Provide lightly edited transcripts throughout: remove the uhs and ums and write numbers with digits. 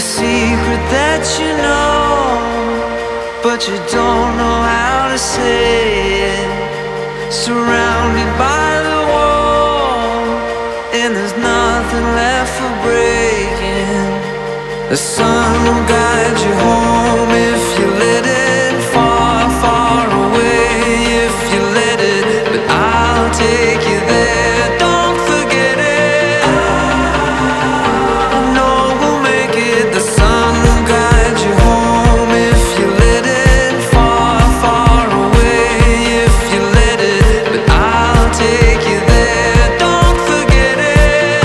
secret that you know, but you don't know how to say it. Surrounded by the wall, and there's nothing left for breaking. The sun will guide you home if you let it. Far, far away if you let it. But I'll take you there, don't forget it. I know we'll make it. The sun will guide you home if you let it. Far, far away if you let it. But I'll take you there, don't forget it.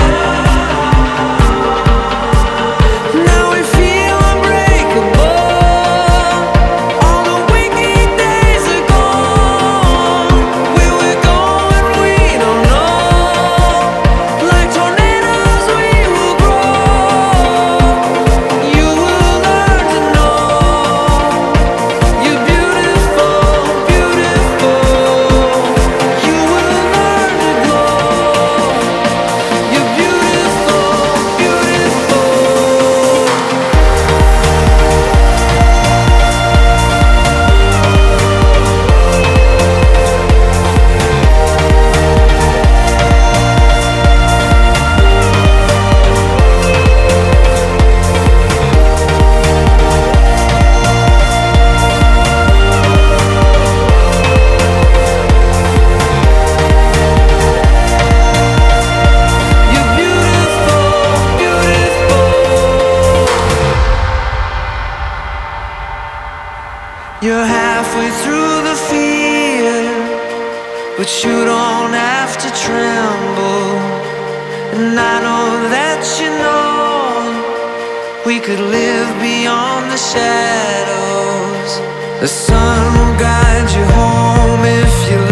Now we feel unbreakable. All the waking days are gone. Where we're going we don't know. Like tornadoes we will grow. You will learn to know you're beautiful, beautiful. You will learn to glow. You're beautiful, beautiful. You're beautiful, beautiful. You're halfway through the fear, but you don't have to tremble. And I know that you know we could live beyond the shadows. The sun will guide you home if you